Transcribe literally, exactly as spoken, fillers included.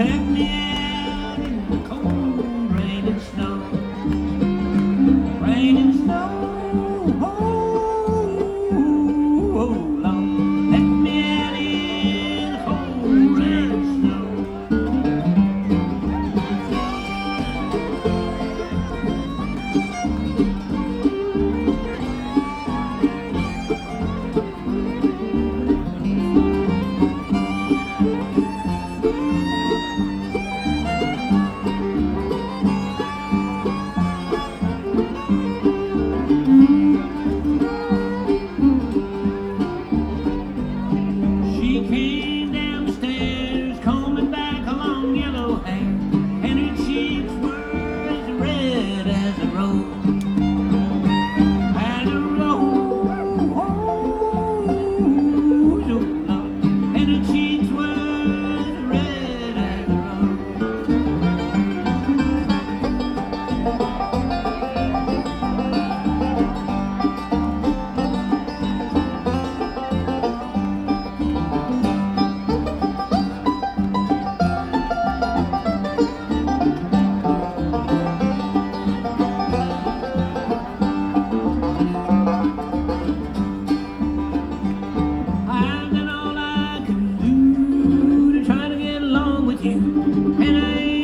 left me out in the cold rain and snow. Rain and snow, oh, oh Lord, left me out in the cold rain and snow. She came down the stairs, combing back her long yellow hair, and her cheeks were as red as a rose. And a rose, oh Lord, and her cheeks were as red as a rose. I've done all I can do to try to get along with you, and I ain't